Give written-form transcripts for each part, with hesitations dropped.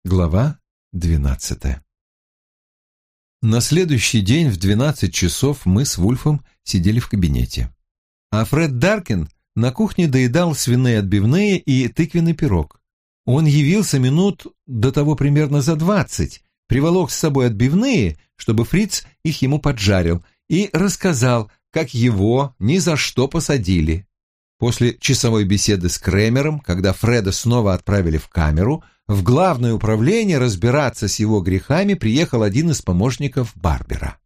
Глава 12. На следующий день в 12 часов мы с Вульфом сидели в кабинете. А Фред Даркин на кухне доедал свиные отбивные и тыквенный пирог. Он явился минут до того примерно за 20, приволок с собой отбивные, чтобы Фриц их ему поджарил, и рассказал, как его ни за что посадили. После часовой беседы с Кремером, когда Фреда снова отправили в камеру, в главное управление разбираться с его грехами приехал один из помощников Барбера.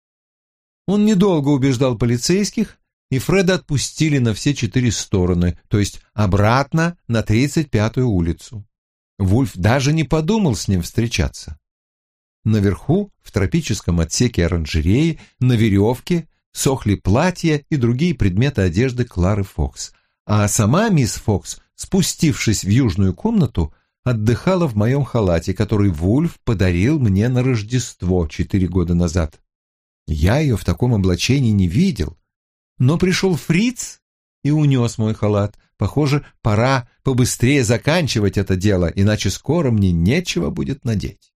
Он недолго убеждал полицейских, и Фреда отпустили на все 4 стороны, то есть обратно на 35-ю улицу. Вульф даже не подумал с ним встречаться. Наверху, в тропическом отсеке оранжереи, на веревке сохли платья и другие предметы одежды Клары Фокс, а сама мисс Фокс, спустившись в южную комнату, отдыхала в моем халате, который Вульф подарил мне на Рождество 4 года назад. Я ее в таком облачении не видел, но пришел Фриц и унес мой халат. Похоже, пора побыстрее заканчивать это дело, иначе скоро мне нечего будет надеть.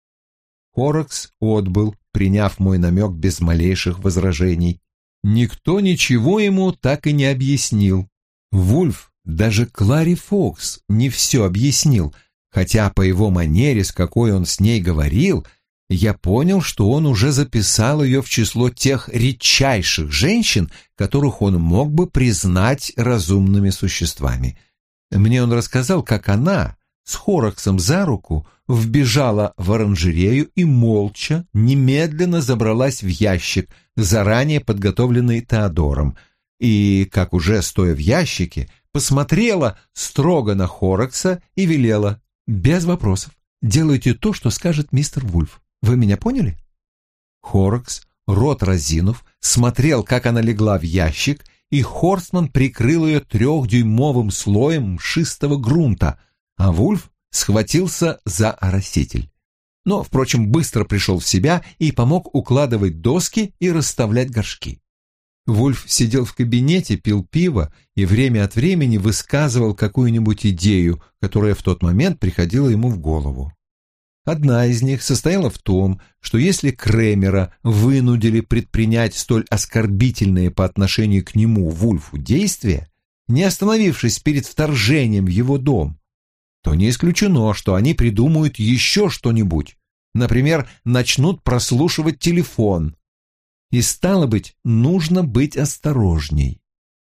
Хоррокс отбыл, приняв мой намек без малейших возражений. Никто ничего ему так и не объяснил. Вульф даже Кларе Фокс не все объяснил, хотя по его манере, с какой он с ней говорил, я понял, что он уже записал ее в число тех редчайших женщин, которых он мог бы признать разумными существами. Мне он рассказал, как она с Хорроксом за руку вбежала в оранжерею и молча, немедленно забралась в ящик, заранее подготовленный Теодором, и, как уже стоя в ящике, посмотрела строго на Хоррокса и велела: «Без вопросов, делайте то, что скажет мистер Вульф. Вы меня поняли?» Хоррокс, рот разинув, смотрел, как она легла в ящик, и Хорстман прикрыл ее 3-дюймовым слоем мшистого грунта, а Вульф схватился за ороситель. Но, впрочем, быстро пришел в себя и помог укладывать доски и расставлять горшки. Вульф сидел в кабинете, пил пиво и время от времени высказывал какую-нибудь идею, которая в тот момент приходила ему в голову. Одна из них состояла в том, что если Кремера вынудили предпринять столь оскорбительные по отношению к нему, Вульфу, действия, не остановившись перед вторжением в его дом, то не исключено, что они придумают еще что-нибудь, например, начнут прослушивать телефон. И, стало быть, нужно быть осторожней.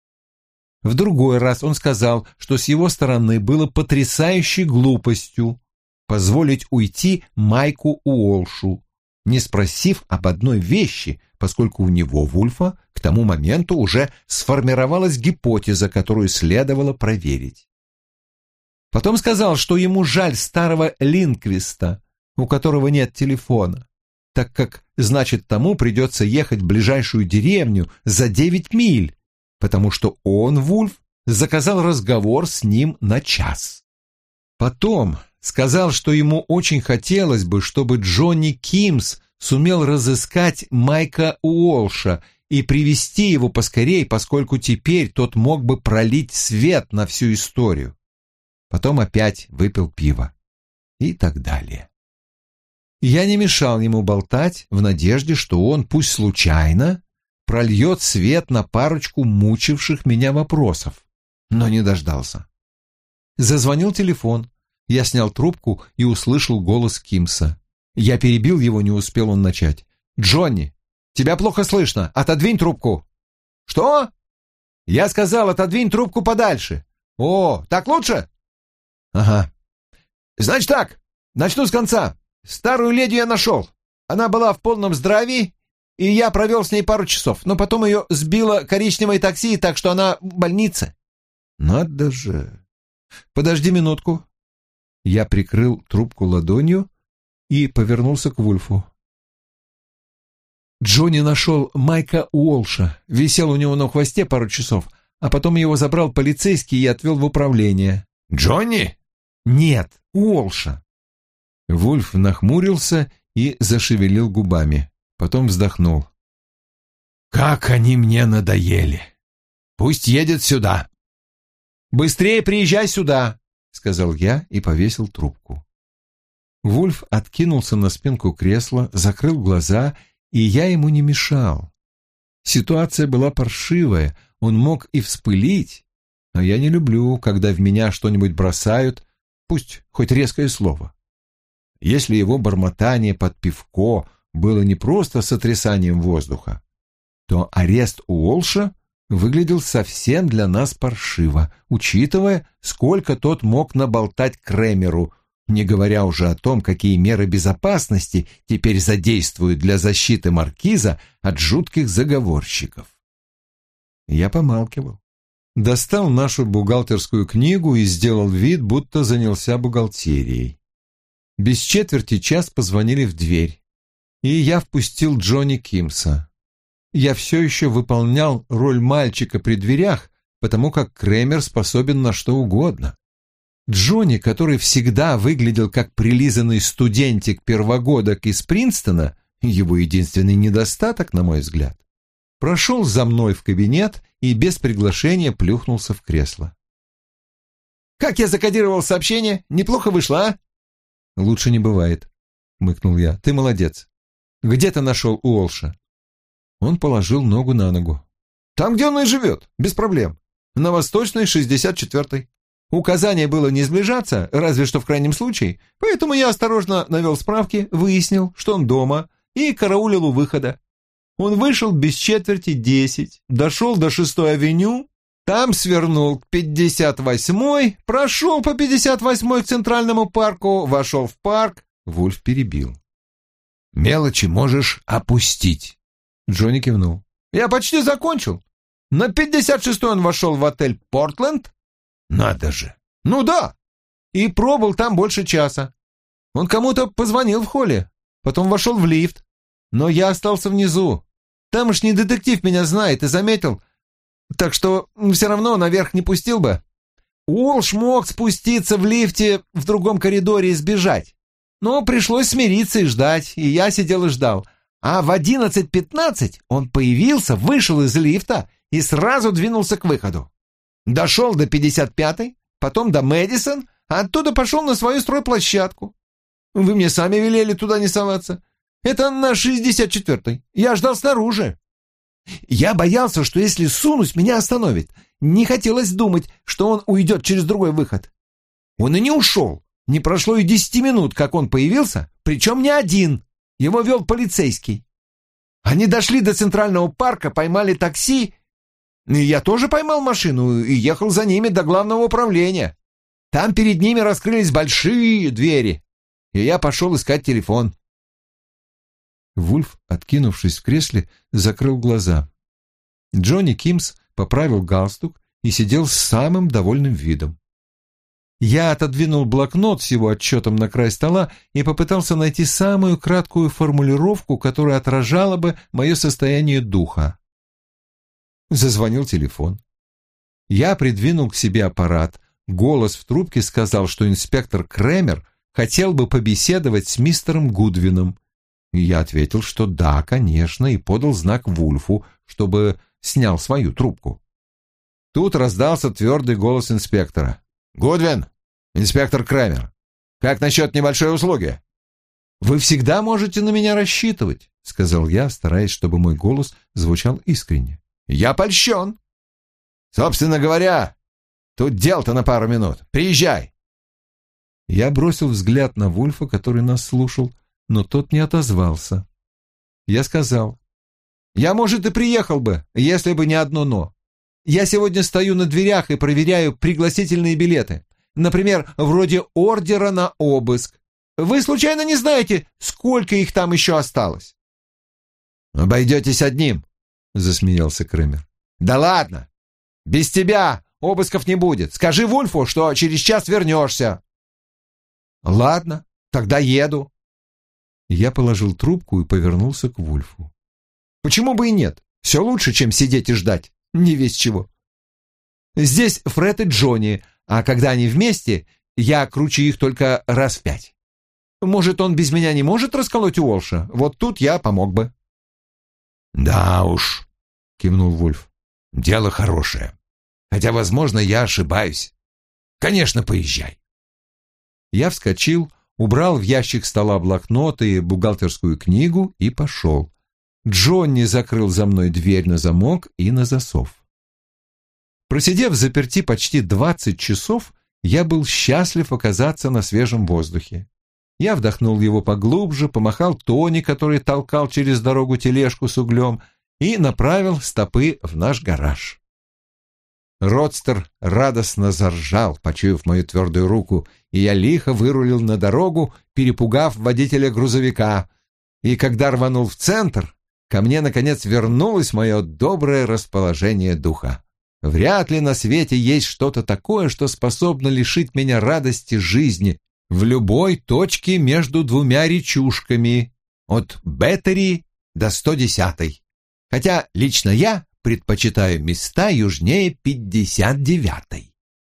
В другой раз он сказал, что с его стороны было потрясающей глупостью позволить уйти Майку Уолшу, не спросив об одной вещи, поскольку у него, Вульфа, к тому моменту уже сформировалась гипотеза, которую следовало проверить. Потом сказал, что ему жаль старого Линквиста, у которого нет телефона, так как, значит, тому придется ехать в ближайшую деревню за 9 миль, потому что он, Вульф, заказал разговор с ним на час. Потом сказал, что ему очень хотелось бы, чтобы Джонни Кимс сумел разыскать Майка Уолша и привести его поскорей, поскольку теперь тот мог бы пролить свет на всю историю. Потом опять выпил пиво и так далее. Я не мешал ему болтать в надежде, что он, пусть случайно, прольет свет на парочку мучивших меня вопросов, но не дождался. Зазвонил телефон. Я снял трубку и услышал голос Кимса. Я перебил его, не успел он начать. «Джонни, тебя плохо слышно. Отодвинь трубку». «Что?» «Я сказал, отодвинь трубку подальше». «О, так лучше?» «Ага». «Значит так, начну с конца. Старую леди я нашел. Она была в полном здравии, и я провел с ней пару часов, но потом ее сбило коричневое такси, так что она в больнице». «Надо же. Подожди минутку». Я прикрыл трубку ладонью и повернулся к Вульфу. Джонни нашел Майка Уолша, висел у него на хвосте пару часов, а потом его забрал полицейский и отвел в управление. «Джонни?» «Нет, Уолша». Вульф нахмурился и зашевелил губами, потом вздохнул. «Как они мне надоели! Пусть едет сюда!» «Быстрее приезжай сюда!» — сказал я и повесил трубку. Вульф откинулся на спинку кресла, закрыл глаза, и я ему не мешал. Ситуация была паршивая, он мог и вспылить, но я не люблю, когда в меня что-нибудь бросают, пусть хоть резкое слово. Если его бормотание под пивко было не просто сотрясанием воздуха, то арест Уолша выглядел совсем для нас паршиво, учитывая, сколько тот мог наболтать Кремеру, не говоря уже о том, какие меры безопасности теперь задействуют для защиты маркиза от жутких заговорщиков. Я помалкивал, достал нашу бухгалтерскую книгу и сделал вид, будто занялся бухгалтерией. Без четверти час позвонили в дверь, и я впустил Джонни Кимса. Я все еще выполнял роль мальчика при дверях, потому как Кремер способен на что угодно. Джонни, который всегда выглядел как прилизанный студентик-первогодок из Принстона, его единственный недостаток, на мой взгляд, прошел за мной в кабинет и без приглашения плюхнулся в кресло. «Как я закодировал сообщение? Неплохо вышло, а?» «Лучше не бывает», — мыкнул я. «Ты молодец. Где ты нашел Уолша?» Он положил ногу на ногу. «Там, где он и живет, без проблем. На Восточной, 64-й. Указание было не сближаться, разве что в крайнем случае, поэтому я осторожно навел справки, выяснил, что он дома, и караулил у выхода. Он вышел без четверти 10, дошел до 6-й авеню, там свернул к 58-й, прошел по 58-й к Центральному парку, вошел в парк». Вульф перебил. «Мелочи можешь опустить». Джонни кивнул. «Я почти закончил. На 56-й он вошел в отель «Портленд». «Надо же!» «Ну да!» И пробыл там больше часа. Он кому-то позвонил в холле, потом вошел в лифт. Но я остался внизу. Тамошний детектив меня знает и заметил, так что все равно наверх не пустил бы. Уолш мог спуститься в лифте в другом коридоре и сбежать. Но пришлось смириться и ждать, и я сидел и ждал. А в 11:15 он появился, вышел из лифта и сразу двинулся к выходу. Дошел до 55-й, потом до Мэдисон, а оттуда пошел на свою стройплощадку. Вы мне сами велели туда не соваться. Это на 64-й. Я ждал снаружи. Я боялся, что если сунусь, меня остановит. Не хотелось думать, что он уйдет через другой выход. Он и не ушел. Не прошло и 10 минут, как он появился, причем не один. Его вел полицейский. Они дошли до Центрального парка, поймали такси. И я тоже поймал машину и ехал за ними до главного управления. Там перед ними раскрылись большие двери, и я пошел искать телефон». Вульф, откинувшись в кресле, закрыл глаза. Джонни Кимс поправил галстук и сидел с самым довольным видом. Я отодвинул блокнот с его отчетом на край стола и попытался найти самую краткую формулировку, которая отражала бы мое состояние духа. Зазвонил телефон. Я придвинул к себе аппарат. Голос в трубке сказал, что инспектор Кремер хотел бы побеседовать с мистером Гудвином. И я ответил, что да, конечно, и подал знак Вульфу, чтобы снял свою трубку. Тут раздался твердый голос инспектора. «Гудвин, инспектор Кремер, как насчет небольшой услуги?» «Вы всегда можете на меня рассчитывать», — сказал я, стараясь, чтобы мой голос звучал искренне. «Я польщен. Собственно говоря, тут дел-то на пару минут. Приезжай!» Я бросил взгляд на Вульфа, который нас слушал, но тот не отозвался. Я сказал: «Я, может, и приехал бы, если бы не одно «но». Я сегодня стою на дверях и проверяю пригласительные билеты. Например, вроде ордера на обыск. Вы случайно не знаете, сколько их там еще осталось?» «Обойдетесь одним», — засмеялся Кремер. «Да ладно! Без тебя обысков не будет. Скажи Вульфу, что через час вернешься». «Ладно, тогда еду». Я положил трубку и повернулся к Вульфу. «Почему бы и нет? Все лучше, чем сидеть и ждать. Не весь чего. Здесь Фред и Джонни, а когда они вместе, я кручу их только раз в 5. Может, он без меня не может расколоть Уолша? Вот тут я помог бы». «Да уж», — кивнул Вульф, — «дело хорошее. Хотя, возможно, я ошибаюсь. Конечно, поезжай». Я вскочил, убрал в ящик стола блокнот и бухгалтерскую книгу и пошел. Джонни закрыл за мной дверь на замок и на засов. Просидев взаперти почти 20 часов, я был счастлив оказаться на свежем воздухе. Я вдохнул его поглубже, помахал Тони, который толкал через дорогу тележку с углем, и направил стопы в наш гараж. Родстер радостно заржал, почуяв мою твердую руку, и я лихо вырулил на дорогу, перепугав водителя грузовика. И когда рванул в центр, ко мне, наконец, вернулось мое доброе расположение духа. Вряд ли на свете есть что-то такое, что способно лишить меня радости жизни в любой точке между двумя речушками, от Беттери до 110-й. Хотя лично я предпочитаю места южнее 59-й.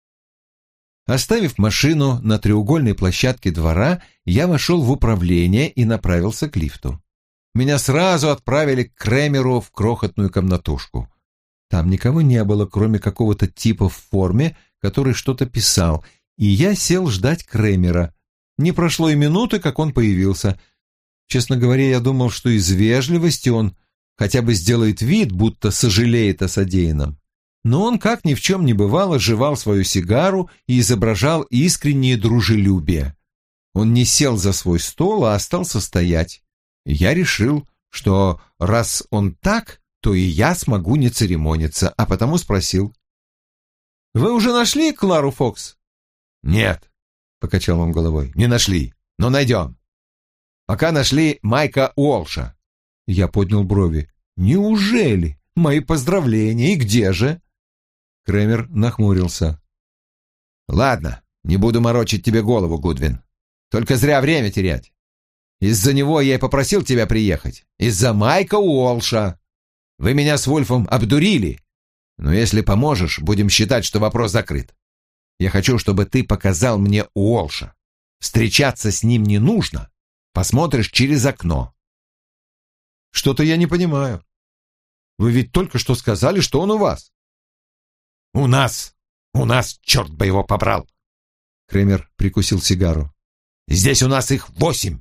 Оставив машину на треугольной площадке двора, я вошел в управление и направился к лифту. Меня сразу отправили к Кремеру в крохотную комнатушку. Там никого не было, кроме какого-то типа в форме, который что-то писал, и я сел ждать Кремера. Не прошло и минуты, как он появился. Честно говоря, я думал, что из вежливости он хотя бы сделает вид, будто сожалеет о содеянном. Но он, как ни в чем не бывало, жевал свою сигару и изображал искреннее дружелюбие. Он не сел за свой стол, а остался стоять. Я решил, что раз он так, то и я смогу не церемониться, а потому спросил: «Вы уже нашли Клару Фокс?» «Нет», — покачал он головой, — «не нашли, но найдем. Пока нашли Майка Уолша». Я поднял брови. «Неужели? Мои поздравления. И где же?» Кремер нахмурился. «Ладно, не буду морочить тебе голову, Гудвин. Только зря время терять. Из-за него я и попросил тебя приехать. Из-за Майка Уолша. Вы меня с Вульфом обдурили. Но если поможешь, будем считать, что вопрос закрыт. Я хочу, чтобы ты показал мне Уолша. Встречаться с ним не нужно. Посмотришь через окно». «Что-то я не понимаю. Вы ведь только что сказали, что он у вас». «У нас, черт бы его побрал!» Кремер прикусил сигару. «Здесь у нас их 8».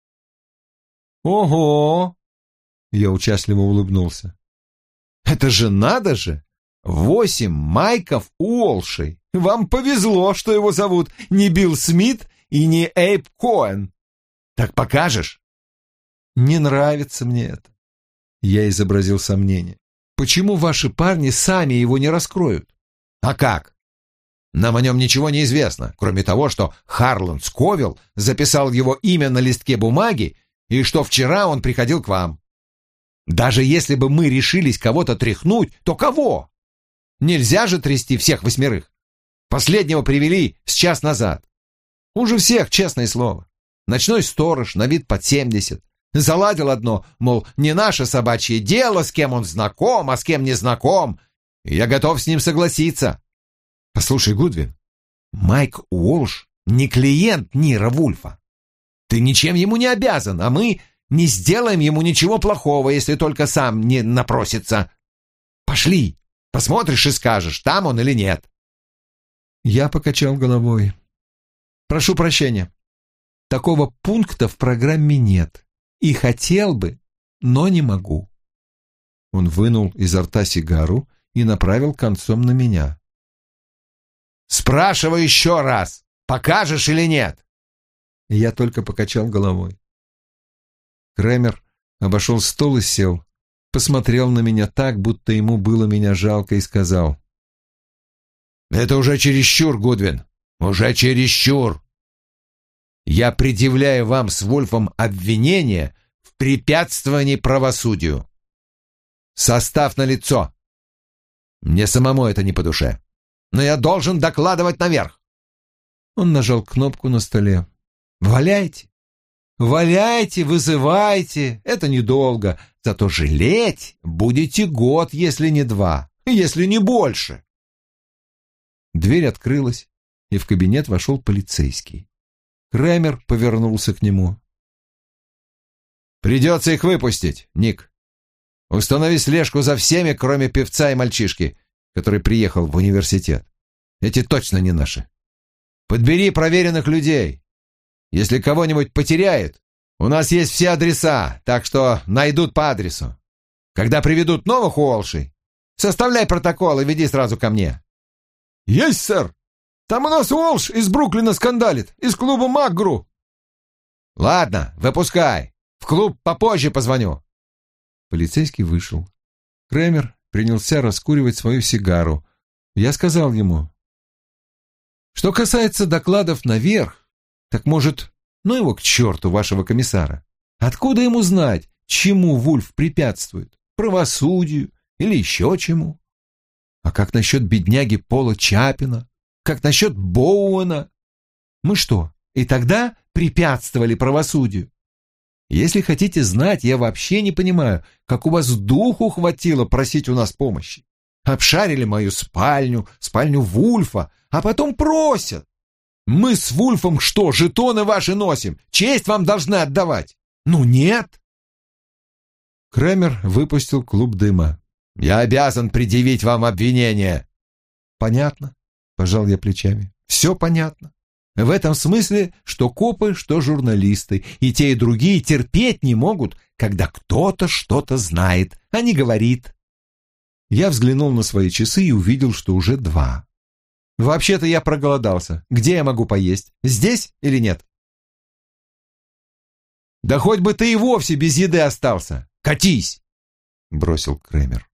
«Ого!» Я участливо улыбнулся. «Это же надо же! 8 Майков Уолшей! Вам повезло, что его зовут не Билл Смит и не Эйб Коэн. Так покажешь?» «Не нравится мне это». Я изобразил сомнение. «Почему ваши парни сами его не раскроют?» «А как? Нам о нем ничего не известно, кроме того, что Харлан Сковилл записал его имя на листке бумаги и что вчера он приходил к вам. Даже если бы мы решились кого-то тряхнуть, то кого? Нельзя же трясти всех 8. Последнего привели с час назад. Хуже всех, честное слово. Ночной сторож, на вид под 70. Заладил одно, мол, не наше собачье дело, с кем он знаком, а с кем не знаком. И я готов с ним согласиться. Послушай, Гудвин, Майк Уолш не клиент Нира Вульфа. Ты ничем ему не обязан, а мы не сделаем ему ничего плохого, если только сам не напросится. Пошли, посмотришь и скажешь, там он или нет». Я покачал головой. «Прошу прощения. Такого пункта в программе нет. И хотел бы, но не могу». Он вынул изо рта сигару и направил концом на меня. «Спрашиваю еще раз, покажешь или нет?» Я только покачал головой. Кремер обошел стол и сел, посмотрел на меня так, будто ему было меня жалко, и сказал: «Это уже чересчур, Гудвин, уже чересчур. Я предъявляю вам с Вульфом обвинение в препятствовании правосудию. Состав налицо. Мне самому это не по душе, но я должен докладывать наверх». Он нажал кнопку на столе. «Валяйте, валяйте, вызывайте, это недолго, зато жалеть будете год, если не 2, если не больше». Дверь открылась, и в кабинет вошел полицейский. Кремер повернулся к нему. «Придется их выпустить, Ник. Установи слежку за всеми, кроме певца и мальчишки, который приехал в университет. Эти точно не наши. Подбери проверенных людей. Если кого-нибудь потеряет, у нас есть все адреса, так что найдут по адресу. Когда приведут новых Уолшей, составляй протокол и веди сразу ко мне». «Есть, сэр! Там у нас Уолш из Бруклина скандалит, из клуба МакГру». «Ладно, выпускай. В клуб попозже позвоню». Полицейский вышел. Кремер принялся раскуривать свою сигару. Я сказал ему: «Что касается докладов наверх, так, может, ну его к черту, вашего комиссара. Откуда ему знать, чему Вульф препятствует? Правосудию или еще чему? А как насчет бедняги Пола Чапина? Как насчет Боуэна? Мы что, и тогда препятствовали правосудию? Если хотите знать, я вообще не понимаю, как у вас духу хватило просить у нас помощи. Обшарили мою спальню, спальню Вульфа, а потом просят. Мы с Вульфом что, жетоны ваши носим? Честь вам должны отдавать? Ну нет». Кремер выпустил клуб дыма. «Я обязан предъявить вам обвинение». «Понятно», — пожал я плечами. «Все понятно. В этом смысле, что копы, что журналисты, и те, и другие терпеть не могут, когда кто-то что-то знает, а не говорит». Я взглянул на свои часы и увидел, что уже 2. «Вообще-то я проголодался. Где я могу поесть? Здесь или нет?» «Да хоть бы ты и вовсе без еды остался. Катись!» — бросил Кремер.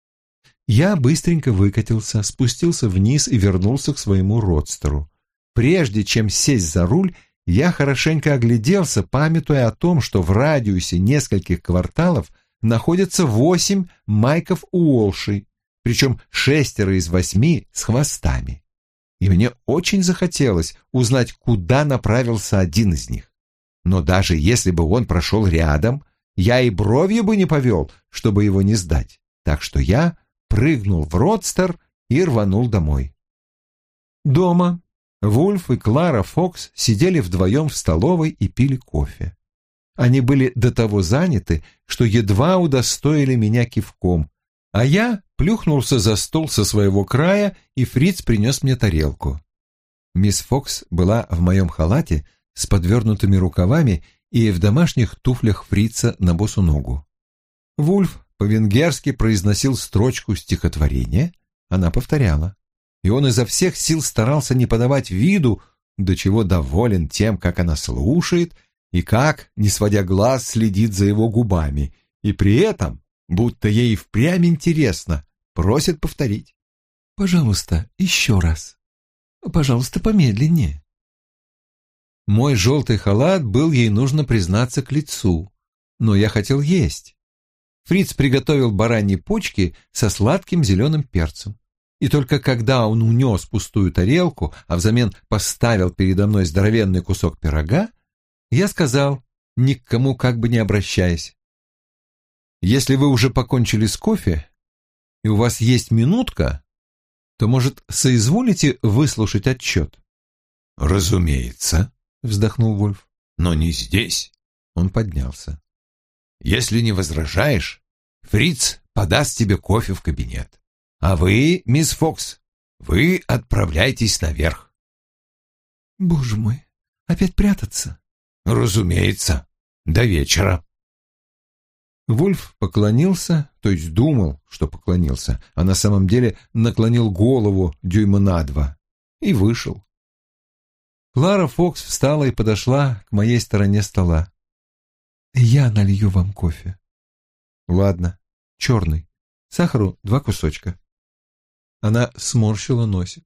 Я быстренько выкатился, спустился вниз и вернулся к своему родстеру. Прежде чем сесть за руль, я хорошенько огляделся, памятуя о том, что в радиусе нескольких кварталов находится 8 Майков Уолшей, причем 6 из 8 с хвостами. И мне очень захотелось узнать, куда направился один из них. Но даже если бы он прошел рядом, я и бровью бы не повел, чтобы его не сдать. Так что я прыгнул в родстер и рванул домой. Дома Вульф и Клара Фокс сидели вдвоем в столовой и пили кофе. Они были до того заняты, что едва удостоили меня кивком, а я плюхнулся за стол со своего края, и Фриц принес мне тарелку. Мисс Фокс была в моем халате с подвернутыми рукавами и в домашних туфлях Фрица на босу ногу. Вульф по-венгерски произносил строчку стихотворения, она повторяла, и он изо всех сил старался не подавать виду, до чего доволен тем, как она слушает, и как, не сводя глаз, следит за его губами, и при этом, будто ей впрямь интересно, просит повторить. «Пожалуйста, еще раз. Пожалуйста, помедленнее». Мой желтый халат был, ей нужно признаться, к лицу, но я хотел есть. Фриц приготовил бараньи почки со сладким зеленым перцем. И только когда он унес пустую тарелку, а взамен поставил передо мной здоровенный кусок пирога, я сказал, ни к кому как бы не обращаясь: «Если вы уже покончили с кофе, и у вас есть минутка, то, может, соизволите выслушать отчет?» «Разумеется», — вздохнул Вульф, — «но не здесь». Он поднялся. «Если не возражаешь, Фриц подаст тебе кофе в кабинет. А вы, мисс Фокс, вы отправляйтесь наверх». «Боже мой, опять прятаться?» «Разумеется, до вечера». Вульф поклонился, то есть думал, что поклонился, а на самом деле наклонил голову дюйма на 2 и вышел. Клара Фокс встала и подошла к моей стороне стола. «Я налью вам кофе». «Ладно, черный, сахару 2 кусочка». Она сморщила носик.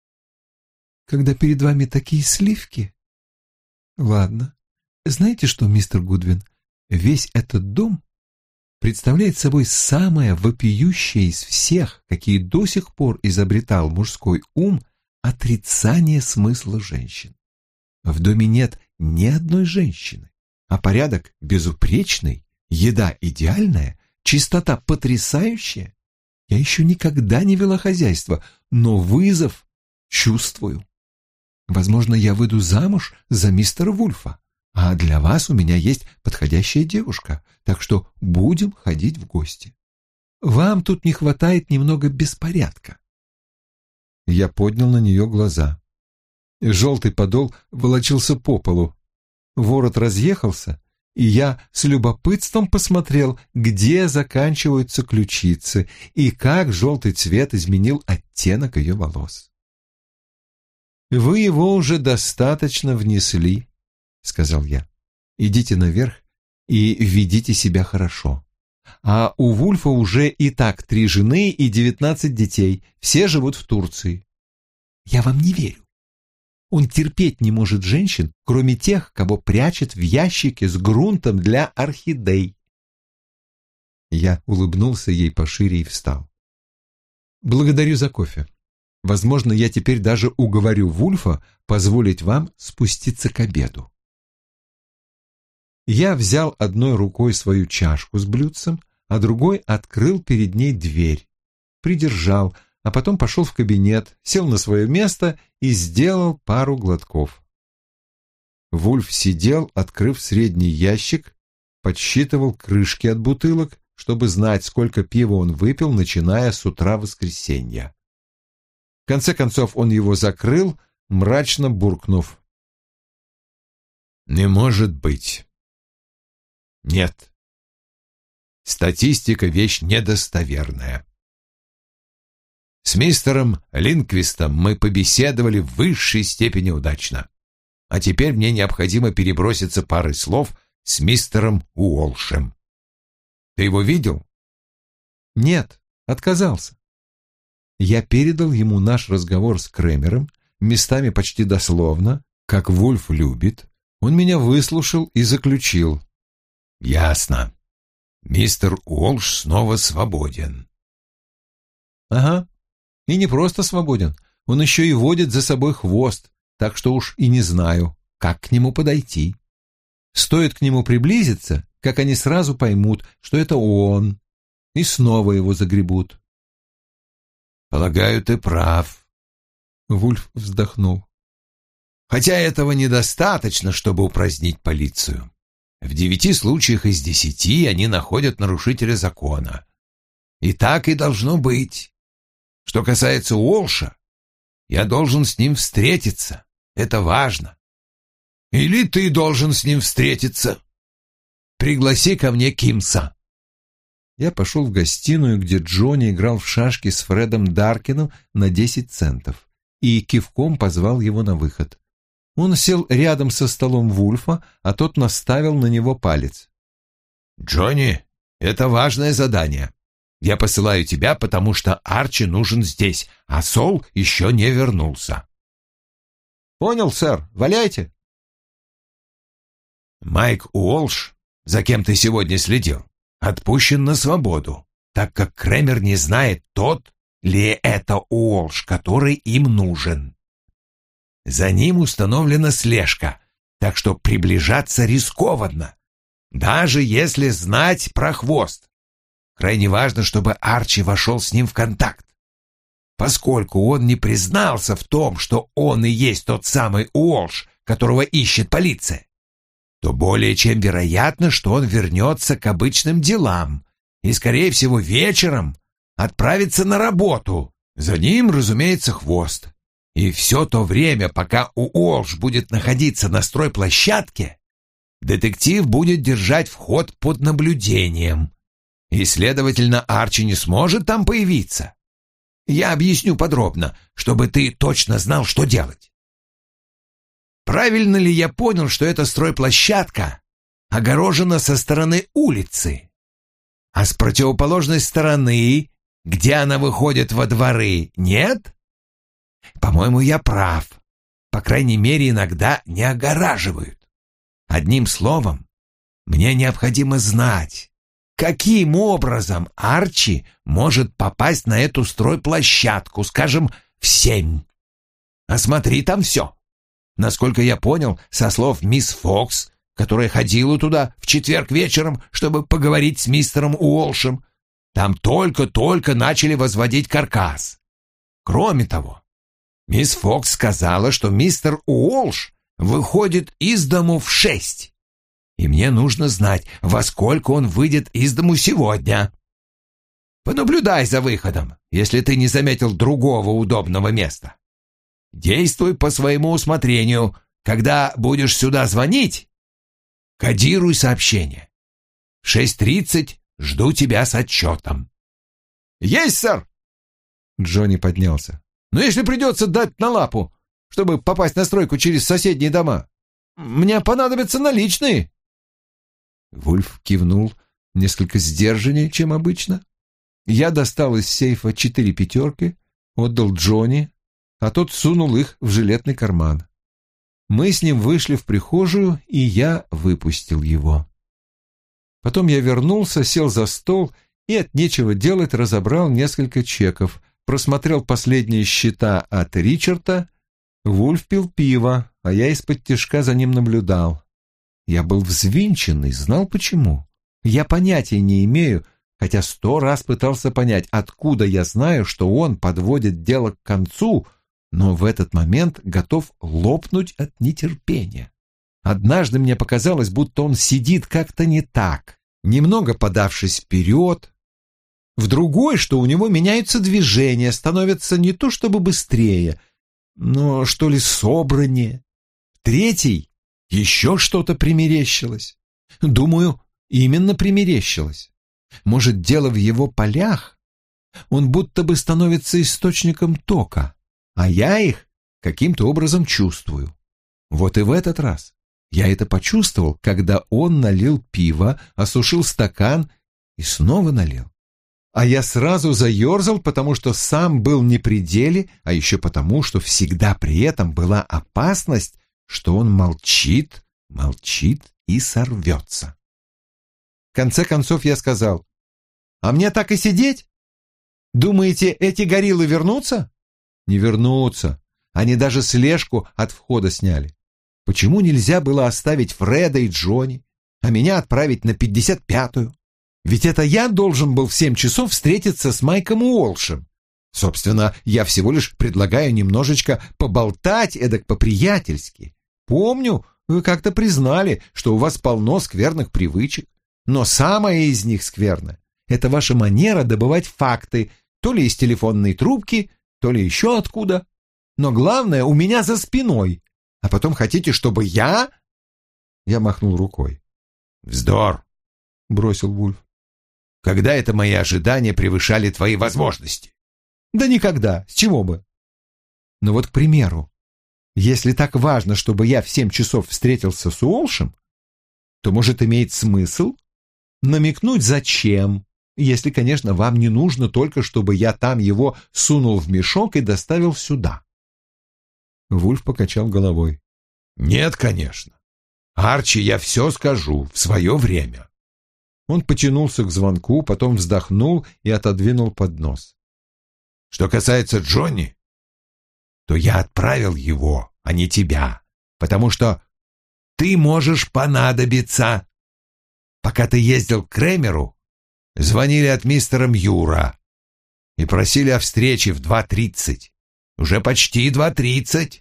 «Когда перед вами такие сливки...» «Ладно. Знаете что, мистер Гудвин, весь этот дом представляет собой самое вопиющее из всех, какие до сих пор изобретал мужской ум, отрицание смысла женщин. В доме нет ни одной женщины, а порядок безупречный, еда идеальная, чистота потрясающая. Я еще никогда не вела хозяйство, но вызов чувствую. Возможно, я выйду замуж за мистера Вульфа, а для вас у меня есть подходящая девушка, так что будем ходить в гости. Вам тут не хватает немного беспорядка». Я поднял на нее глаза. Желтый подол волочился по полу. ворот разъехался, и я с любопытством посмотрел, где заканчиваются ключицы и как желтый цвет изменил оттенок ее волос. «Вы его уже достаточно внесли», — сказал я. «Идите наверх и ведите себя хорошо. А у Вульфа уже и так 3 жены и 19 детей, все живут в Турции». «Я вам не верю. Он терпеть не может женщин, кроме тех, кого прячет в ящике с грунтом для орхидей». Я улыбнулся ей пошире и встал. «Благодарю за кофе. Возможно, я теперь даже уговорю Вульфа позволить вам спуститься к обеду». Я взял одной рукой свою чашку с блюдцем, а другой открыл перед ней дверь, придержал, а потом пошел в кабинет, сел на свое место и сделал пару глотков. Вульф сидел, открыв средний ящик, подсчитывал крышки от бутылок, чтобы знать, сколько пива он выпил, начиная с утра воскресенья. В конце концов он его закрыл, мрачно буркнув: «Не может быть. Нет. Статистика — вещь недостоверная. С мистером Линквистом мы побеседовали в высшей степени удачно. А теперь мне необходимо переброситься парой слов с мистером Уолшем. Ты его видел?» «Нет, отказался». Я передал ему наш разговор с Кремером, местами почти дословно, как Вульф любит. Он меня выслушал и заключил: «Ясно. Мистер Уолш снова свободен». «Ага. И не просто свободен, он еще и водит за собой хвост, так что уж и не знаю, как к нему подойти. Стоит к нему приблизиться, как они сразу поймут, что это он, и снова его загребут». «Полагаю, ты прав», — Вульф вздохнул. «Хотя этого недостаточно, чтобы упразднить полицию. В 9 случаях из 10 они находят нарушителя закона. И так и должно быть. Что касается Уолша, я должен с ним встретиться. Это важно. Или ты должен с ним встретиться. Пригласи ко мне Кимса». Я пошел в гостиную, где Джонни играл в шашки с Фредом Даркином на 10 центов, и кивком позвал его на выход. Он сел рядом со столом Вульфа, а тот наставил на него палец. «Джонни, это важное задание. Я посылаю тебя, потому что Арчи нужен здесь, а Сол еще не вернулся». «Понял, сэр. Валяйте». Майк Уолш, за кем ты сегодня следил, отпущен на свободу, так как Кремер не знает, тот ли это Уолш, который им нужен. За ним установлена слежка, так что приближаться рискованно, даже если знать про хвост. Крайне важно, чтобы Арчи вошел с ним в контакт. Поскольку он не признался в том, что он и есть тот самый Уолш, которого ищет полиция, то более чем вероятно, что он вернется к обычным делам и, скорее всего, вечером отправится на работу. За ним, разумеется, хвост. И все то время, пока Уолш будет находиться на стройплощадке, детектив будет держать вход под наблюдением. И, следовательно, Арчи не сможет там появиться. Я объясню подробно, чтобы ты точно знал, что делать. Правильно ли я понял, что эта стройплощадка огорожена со стороны улицы, а с противоположной стороны, где она выходит во дворы, нет? По-моему, я прав. По крайней мере, иногда не огораживают. Одним словом, мне необходимо знать, каким образом Арчи может попасть на эту стройплощадку, скажем, в 7. Осмотри там все. Насколько я понял, со слов мисс Фокс, которая ходила туда в четверг вечером, чтобы поговорить с мистером Уолшем, там только-только начали возводить каркас. Кроме того, мисс Фокс сказала, что мистер Уолш выходит из дому в 6. И мне нужно знать, во сколько он выйдет из дому сегодня. Понаблюдай за выходом, если ты не заметил другого удобного места. Действуй по своему усмотрению. Когда будешь сюда звонить, Кодируй сообщение. В 6:30 жду тебя с отчетом». «Есть, сэр!» Джонни поднялся. «Но если придется дать на лапу, чтобы попасть на стройку через соседние дома, мне понадобятся наличные». Вульф кивнул несколько сдержаннее, чем обычно. Я достал из сейфа 4 пятерки, отдал Джонни, а тот сунул их в жилетный карман. Мы с ним вышли в прихожую, и я выпустил его. Потом я вернулся, сел за стол и от нечего делать разобрал несколько чеков, просмотрел последние счета от Ричарда. Вульф пил пиво, а я из-под тишка за ним наблюдал. Я был взвинченный, знал почему. Я понятия не имею, хотя 100 раз пытался понять, откуда я знаю, что он подводит дело к концу, но в этот момент готов лопнуть от нетерпения. Однажды мне показалось, будто он сидит как-то не так, немного подавшись вперед. В другой, что у него меняются движения, становятся не то чтобы быстрее, но что ли собраннее. В третий еще что-то примерещилось. Думаю, именно примерещилось. Может, дело в его полях? Он будто бы становится источником тока, а я их каким-то образом чувствую. Вот и в этот раз я это почувствовал, когда он налил пиво, осушил стакан и снова налил. А я сразу заерзал, потому что сам был не при деле, а еще потому, что всегда при этом была опасность, что он молчит, молчит и сорвется. В конце концов я сказал: «А мне так и сидеть? Думаете, эти гориллы вернутся?» «Не вернутся. Они даже слежку от входа сняли. Почему нельзя было оставить Фреда и Джонни, а меня отправить на 55-ю? Ведь это я должен был в 7 часов встретиться с Майком Уолшем. Собственно, я всего лишь предлагаю немножечко поболтать эдак по-приятельски. Помню, вы как-то признали, что у вас полно скверных привычек, но самая из них скверная — это ваша манера добывать факты, то ли из телефонной трубки, то ли еще откуда. Но главное, у меня за спиной. А потом хотите, чтобы я...» Я махнул рукой. «Вздор!» — бросил Вульф. «Когда это мои ожидания превышали твои возможности?» «Да никогда. С чего бы?» «Ну вот, к примеру, если так важно, чтобы я в 7 часов встретился с Уолшем, то, может, имеет смысл намекнуть, зачем, если, конечно, вам не нужно только, чтобы я там его сунул в мешок и доставил сюда». Вульф покачал головой. «Нет, конечно. Арчи, я все скажу в свое время». Он потянулся к звонку, потом вздохнул и отодвинул поднос. «Что касается Джонни, то я отправил его, а не тебя, потому что ты можешь понадобиться. Пока ты ездил к Кремеру, звонили от мистера Мьюра и просили о встрече в 2:30. Уже почти 2:30.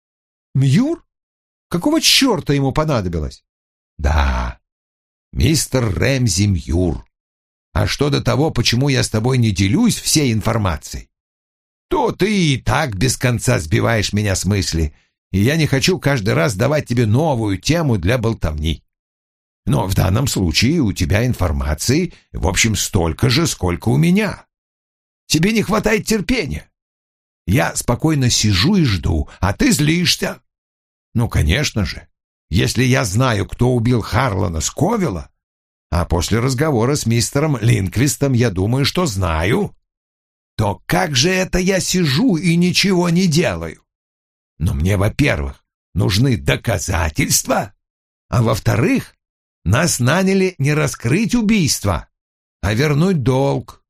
«Мьюр? Какого черта ему понадобилось?» «Да, мистер Рэмзи Мьюр. А что до того, почему я с тобой не делюсь всей информацией, то ты и так без конца сбиваешь меня с мысли, и я не хочу каждый раз давать тебе новую тему для болтовни. Но в данном случае у тебя информации, в общем, столько же, сколько у меня. Тебе не хватает терпения. Я спокойно сижу и жду, а ты злишься. Ну, конечно же, если я знаю, кто убил Харлана Сковилла, а после разговора с мистером Линквистом я думаю, что знаю, то как же это я сижу и ничего не делаю? Но мне, во-первых, нужны доказательства, а во-вторых, нас наняли не раскрыть убийство, а вернуть долг.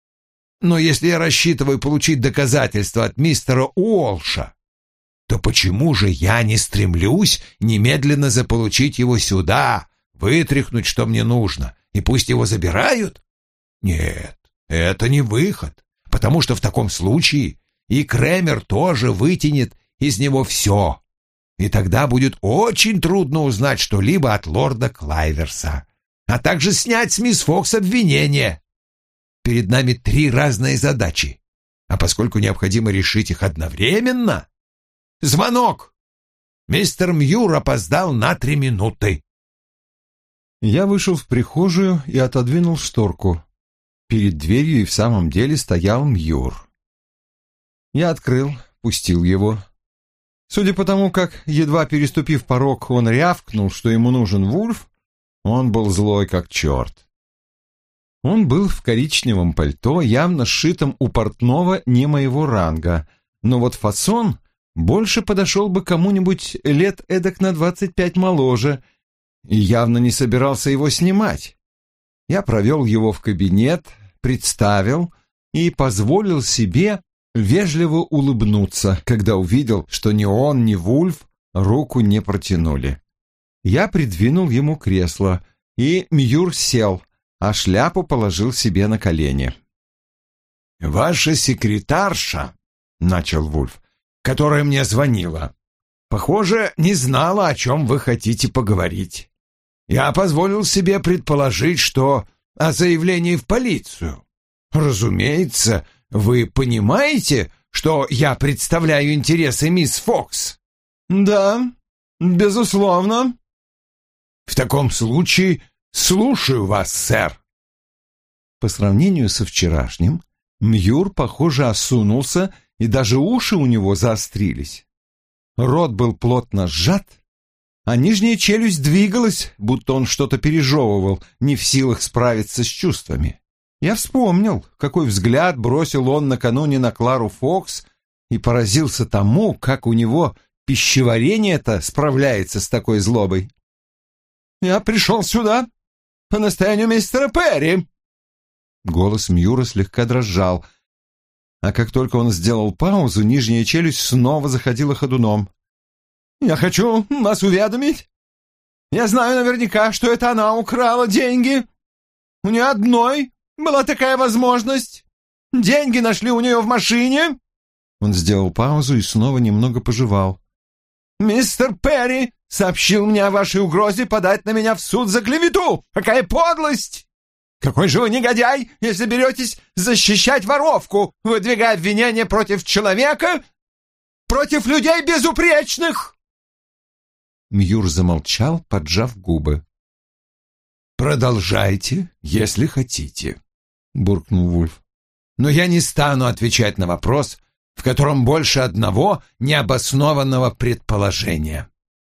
Но если я рассчитываю получить доказательства от мистера Уолша, то почему же я не стремлюсь немедленно заполучить его сюда, вытряхнуть, что мне нужно, и пусть его забирают? Нет, это не выход, потому что в таком случае и Кремер тоже вытянет из него все, и тогда будет очень трудно узнать что-либо от лорда Клайверса, а также снять с мисс Фокс обвинение. Перед нами 3 разные задачи, а поскольку необходимо решить их одновременно... Звонок! Мистер Мьюр опоздал на 3 минуты. Я вышел в прихожую и отодвинул шторку. Перед дверью и в самом деле стоял Мьюр. Я открыл, пустил его. Судя по тому, как, едва переступив порог, он рявкнул, что ему нужен Вульф, он был злой как черт. Он был в коричневом пальто, явно сшитом у портного не моего ранга, но вот фасон больше подошел бы кому-нибудь лет эдак на 25 моложе, и явно не собирался его снимать. Я провел его в кабинет, представил и позволил себе вежливо улыбнуться, когда увидел, что ни он, ни Вульф руку не протянули. Я придвинул ему кресло, и Мьюр сел, а шляпу положил себе на колени. «Ваша секретарша», — начал Вульф, — «которая мне звонила, похоже, не знала, о чем вы хотите поговорить. Я позволил себе предположить, что о заявлении в полицию. Разумеется, вы понимаете, что я представляю интересы мисс Фокс?» «Да, безусловно». «В таком случае слушаю вас, сэр». По сравнению со вчерашним, Мьюр, похоже, осунулся, и даже уши у него заострились. Рот был плотно сжат, а нижняя челюсть двигалась, будто он что-то пережевывал, не в силах справиться с чувствами. Я вспомнил, какой взгляд бросил он накануне на Клару Фокс, и поразился тому, как у него пищеварение-то справляется с такой злобой. «Я пришел сюда по настоянию мистера Перри». Голос Мьюра слегка дрожал, а как только он сделал паузу, нижняя челюсть снова заходила ходуном. «Я хочу вас уведомить. Я знаю наверняка, что это она украла деньги. У нее одной была такая возможность. Деньги нашли у нее в машине». Он сделал паузу и снова немного пожевал. «Мистер Перри сообщил мне о вашей угрозе подать на меня в суд за клевету. Какая подлость! Какой же вы негодяй, если беретесь защищать воровку, выдвигая обвинения против человека, против людей безупречных!» Мьюр замолчал, поджав губы. «Продолжайте, если хотите», — буркнул Вульф. «Но я не стану отвечать на вопрос, в котором больше одного необоснованного предположения».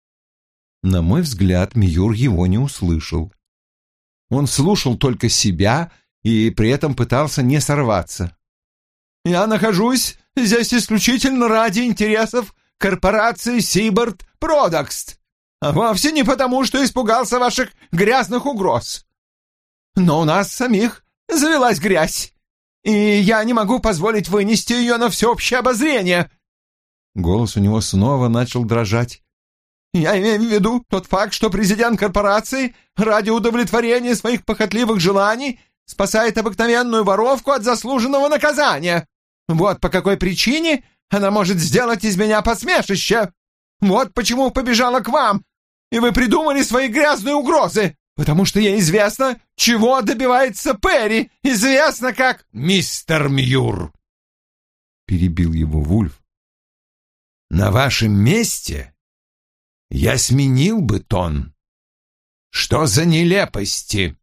На мой взгляд, Мьюр его не услышал. Он слушал только себя и при этом пытался не сорваться. «Я нахожусь здесь исключительно ради интересов корпорации Seabird Products, а вовсе не потому, что испугался ваших грязных угроз. Но у нас самих завелась грязь, и я не могу позволить вынести ее на всеобщее обозрение». Голос у него снова начал дрожать. «Я имею в виду тот факт, что президент корпорации ради удовлетворения своих похотливых желаний спасает обыкновенную воровку от заслуженного наказания. Вот по какой причине она может сделать из меня посмешище. Вот почему побежала к вам, и вы придумали свои грязные угрозы, потому что ей известно, чего добивается Перри, известно как...» «Мистер Мьюр», — перебил его Вульф, — «на вашем месте я сменил бы тон. Что за нелепости?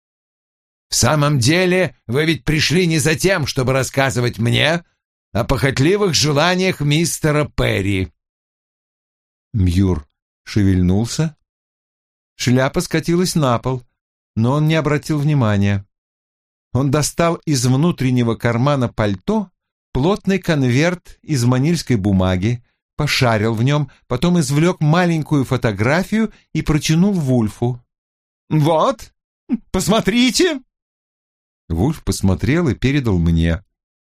В самом деле, вы ведь пришли не за тем, чтобы рассказывать мне о похотливых желаниях мистера Перри». Мьюр шевельнулся. Шляпа скатилась на пол, но он не обратил внимания. Он достал из внутреннего кармана пальто плотный конверт из манильской бумаги, пошарил в нем, потом извлек маленькую фотографию и протянул Вульфу. «Вот, посмотрите!» Вульф посмотрел и передал мне.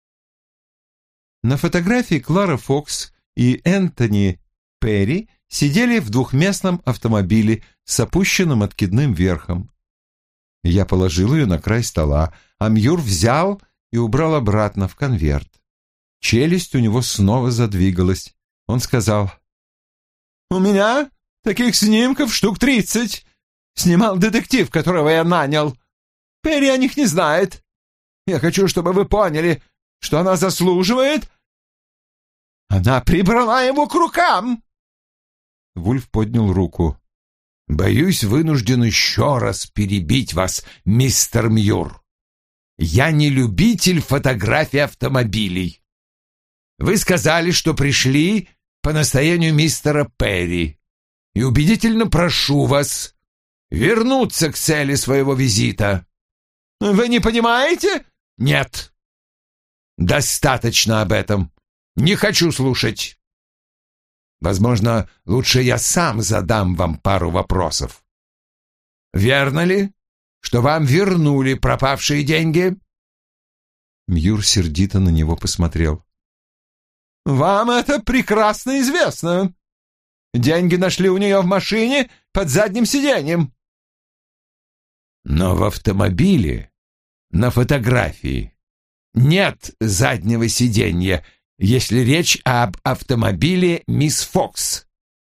На фотографии Клара Фокс и Энтони Перри сидели в двухместном автомобиле с опущенным откидным верхом. Я положил ее на край стола, а Мьюр взял и убрал обратно в конверт. Челюсть у него снова задвигалась. Он сказал: «У меня таких снимков штук 30. Снимал детектив, которого я нанял. Перри о них не знает. Я хочу, чтобы вы поняли, что она заслуживает. Она прибрала его к рукам!» Вульф поднял руку. Боюсь, вынужден еще раз перебить вас, мистер Мьюр. Я не любитель фотографий автомобилей. Вы сказали, что пришли по настоянию мистера Перри, и убедительно прошу вас вернуться к цели своего визита. Вы не понимаете? Нет. Достаточно об этом. Не хочу слушать. Возможно, лучше я сам задам вам пару вопросов. Верно ли, что вам вернули пропавшие деньги?» Мьюр сердито на него посмотрел. «Вам это прекрасно известно. Деньги нашли у нее в машине под задним сиденьем». «Но в автомобиле, на фотографии, нет заднего сиденья, если речь об автомобиле мисс Фокс».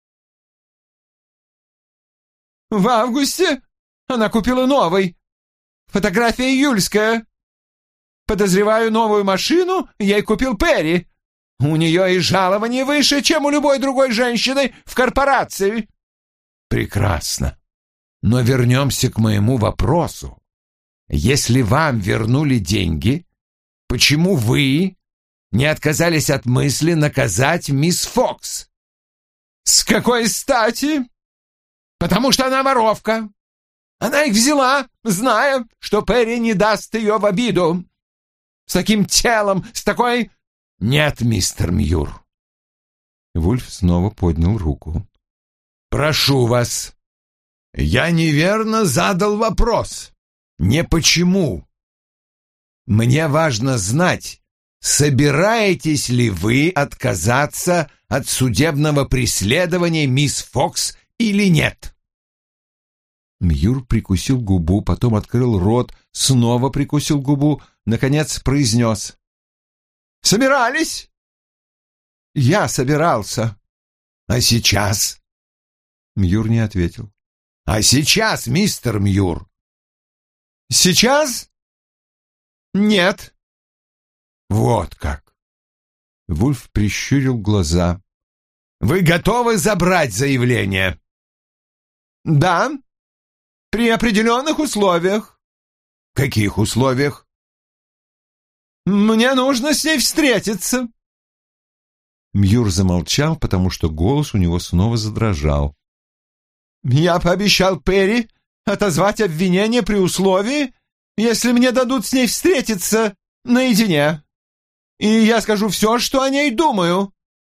«В августе она купила новый. Фотография июльская. Подозреваю, новую машину ей купил Перри. У нее и жалование выше, чем у любой другой женщины в корпорации». «Прекрасно. Но вернемся к моему вопросу. Если вам вернули деньги, почему вы не отказались от мысли наказать мисс Фокс?» «С какой стати?» «Потому что она воровка. Она их взяла, зная, что Перри не даст ее в обиду. С таким телом, с такой...» «Нет, мистер Мьюр». Вульф снова поднял руку. «Прошу вас. Я неверно задал вопрос. Не почему. Мне важно знать, собираетесь ли вы отказаться от судебного преследования мисс Фокс или нет?» Мьюр прикусил губу, потом открыл рот, снова прикусил губу, наконец произнес. «Собирались?» «Я собирался». «А сейчас?» Мьюр не ответил. «А сейчас, мистер Мьюр?» «Сейчас? Нет». «Вот как». Вульф прищурил глаза. «Вы готовы забрать заявление?» «Да, при определенных условиях». «Каких условиях?» «Мне нужно с ней встретиться». Мьюр замолчал, потому что голос у него снова задрожал. «Я пообещал Перри отозвать обвинение при условии, если мне дадут с ней встретиться наедине. И я скажу все, что о ней думаю».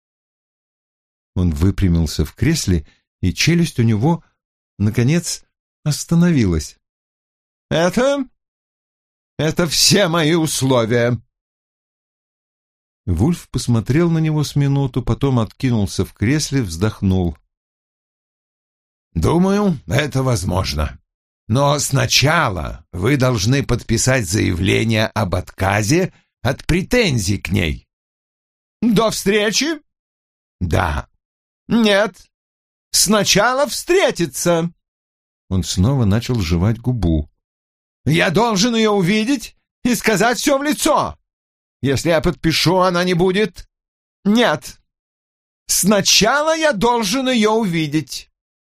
Он выпрямился в кресле, и челюсть у него, наконец, остановилась. «Это все мои условия». Вульф посмотрел на него с минуту, потом откинулся в кресле, вздохнул. «Думаю, это возможно. Но сначала вы должны подписать заявление об отказе от претензий к ней». «До встречи?» «Да». «Нет. Сначала встретиться». Он снова начал жевать губу. «Я должен ее увидеть и сказать все в лицо. Если я подпишу, она не будет. Нет. Сначала я должен ее увидеть».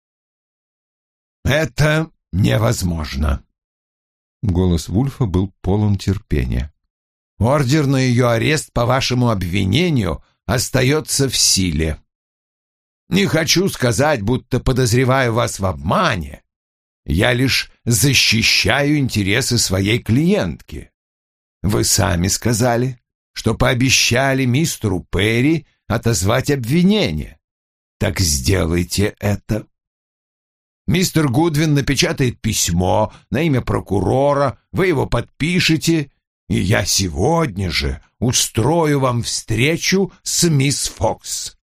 «Это невозможно». Голос Вульфа был полон терпения. «Ордер на ее арест по вашему обвинению остается в силе. Не хочу сказать, будто подозреваю вас в обмане. Я лишь защищаю интересы своей клиентки. Вы сами сказали, что пообещали мистеру Перри отозвать обвинение. Так сделайте это. Мистер Гудвин напечатает письмо на имя прокурора, вы его подпишете, и я сегодня же устрою вам встречу с мисс Фокс».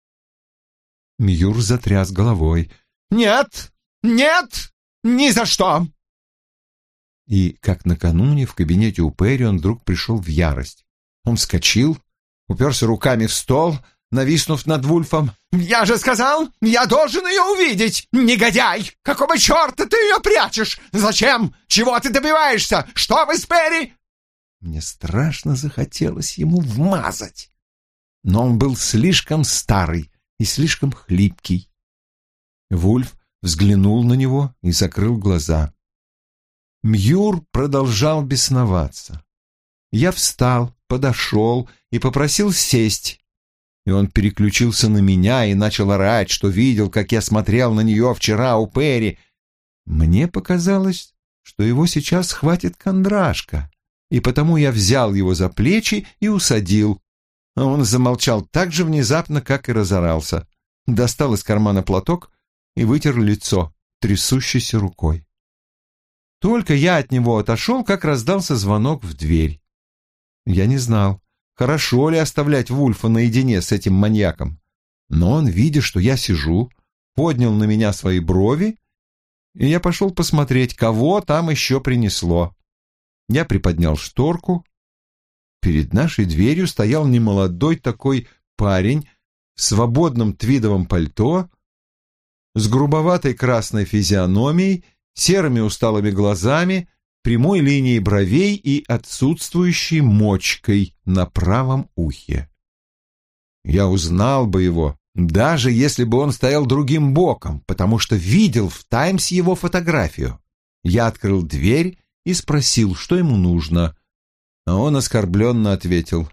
Мьюр затряс головой. «Нет! Нет! Ни за что!» И, как накануне, в кабинете у Перри он вдруг пришел в ярость. Он вскочил, уперся руками в стол, нависнув над Вульфом. «Я же сказал, я должен ее увидеть! Негодяй! Какого черта ты ее прячешь? Зачем? Чего ты добиваешься? Что вы с Перри?» Мне страшно захотелось ему вмазать. Но он был слишком старый и слишком хлипкий. Вульф взглянул на него и закрыл глаза. Мьюр продолжал бесноваться. Я встал, подошел и попросил сесть. И он переключился на меня и начал орать, что видел, как я смотрел на нее вчера у Перри. Мне показалось, что его сейчас схватит кондрашка, и потому я взял его за плечи и усадил. А он замолчал так же внезапно, как и разорался. Достал из кармана платок и вытер лицо трясущейся рукой. Только я от него отошел, как раздался звонок в дверь. Я не знал, хорошо ли оставлять Вульфа наедине с этим маньяком, но он, видя, что я сижу, поднял на меня свои брови, и я пошел посмотреть, кого там еще принесло. Я приподнял шторку. Перед нашей дверью стоял немолодой такой парень в свободном твидовом пальто, с грубоватой красной физиономией, серыми усталыми глазами, прямой линией бровей и отсутствующей мочкой на правом ухе. Я узнал бы его, даже если бы он стоял другим боком, потому что видел в «Таймс» его фотографию. Я открыл дверь и спросил, что ему нужно, а он оскорбленно ответил: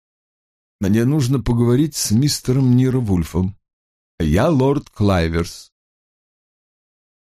«Мне нужно поговорить с мистером Ниро Вульфом. Я лорд Клайверс».